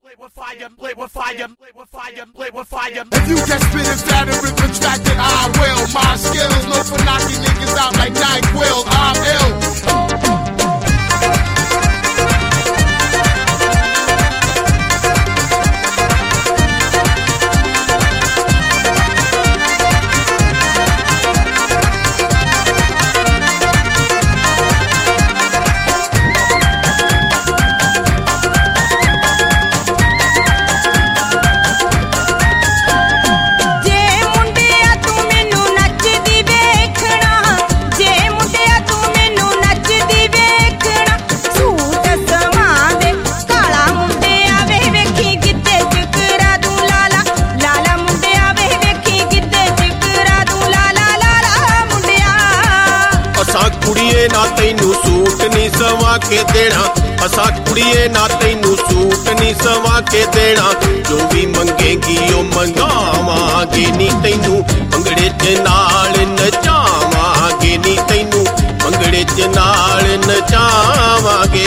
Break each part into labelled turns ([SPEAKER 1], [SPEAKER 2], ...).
[SPEAKER 1] Play with fire, play with fire, play with fire, play with fire.
[SPEAKER 2] If you can spit it fat and rhythm track, then I will. My skills known for knocking niggas out like NyQuil. I'm ill.
[SPEAKER 3] ਕੁੜੀਏ ਨਾ ਤੈਨੂੰ suit ਨਹੀਂ ਸਵਾ ਕੇ ਦੇਣਾ ਅਸਾਂ ਕੁੜੀਏ ਨਾ ਤੈਨੂੰ ਸੂਟ ਨਹੀਂ ਸਵਾ ਕੇ ਦੇਣਾ ਜੋ ਵੀ ਮੰਗੇਗੀ ਉਹ ਮੰਗਾਵਾਂਗੇ ਨੀ ਤੈਨੂੰ ਭੰਗੜੇ 'ਚ ਨਾਲ ਨਚਾਵਾਂਗੇ ਨੀ ਤੈਨੂੰ ਭੰਗੜੇ 'ਚ ਨਾਲ ਨਚਾਵਾਂਗੇ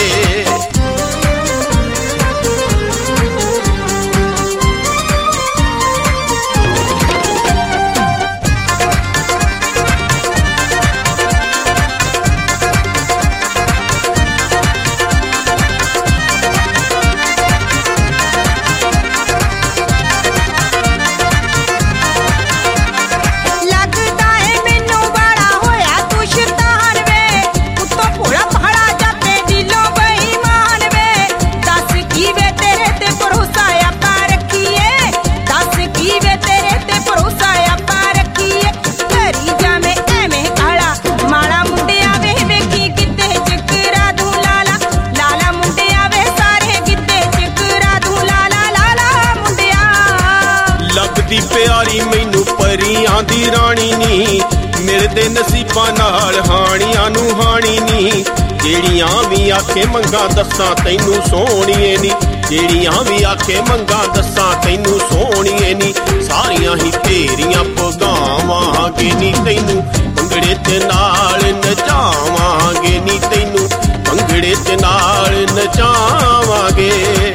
[SPEAKER 3] ਦੀ ਪਿਆਰੀ ਮੈਨੂੰ ਪਰੀਆਂ ਦੀ ਰਾਣੀ ਨੀ ਮਿਲਦੇ ਨਸੀਬਾਂ ਨਾਲ ਹਾਣੀਆਂ ਨੂੰ ਹਾਣੀ ਨੀ ਜਿਹੜੀਆਂ ਵੀ ਆਖੇ ਮੰਗਾਂ ਦੱਸਾਂ ਤੈਨੂੰ ਸੋਹਣੀਏ ਨੀ ਜਿਹੜੀਆਂ ਵੀ ਆਖੇ ਮੰਗਾਂ ਦੱਸਾਂ ਤੈਨੂੰ ਸੋਹਣੀਏ ਨੀ ਸਾਰੀਆਂ ਹੀ ਤੇਰੀਆਂ ਪਗਾਵਾਂਗੇ ਨੀ ਤੈਨੂੰ ਭੰਗੜੇ 'ਚ ਨਾਲ ਨਚਾਵਾਂਗੇ ਨੀ ਤੈਨੂੰ ਭੰਗੜੇ 'ਚ ਨਾਲ ਨਚਾਵਾਂਗੇ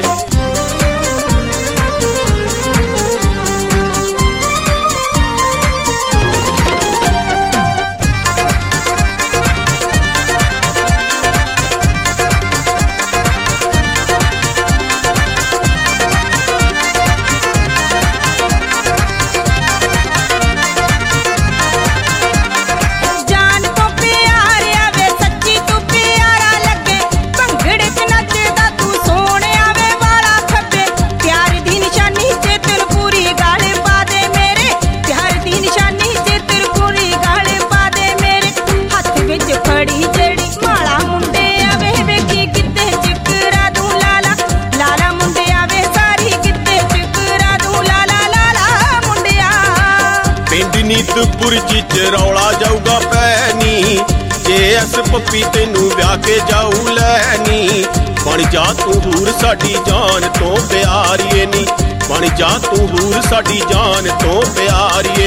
[SPEAKER 3] ਨੀਤਪੁਰ 'ਚ ਰੌਲਾ ਜਾਊਗਾ ਪੈਣੀ ਜੇ ਐਸ ਪੱਪੀ ਤੈਨੂੰ ਵਿਆਹ ਕੇ ਜਾਊ ਲੈਣੀ ਬਣ ਜਾ ਤੂੰ ਹੂਰ ਸਾਡੀ ਜਾਨ ਤੋਂ ਪਿਆਰੀਏ ਨੀ ਬਣ ਜਾ ਤੂੰ ਹੂਰ ਸਾਡੀ ਜਾਨ ਤੋਂ ਪਿਆਰੀਏ